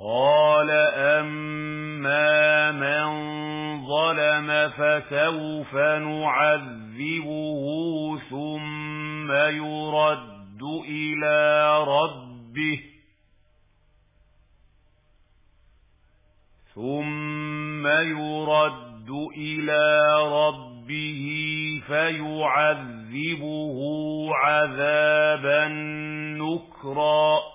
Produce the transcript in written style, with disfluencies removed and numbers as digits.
قال أما من ظلم فسوف نعذبه ثم يرد إلى ربه فيعذبه عذابا نكرا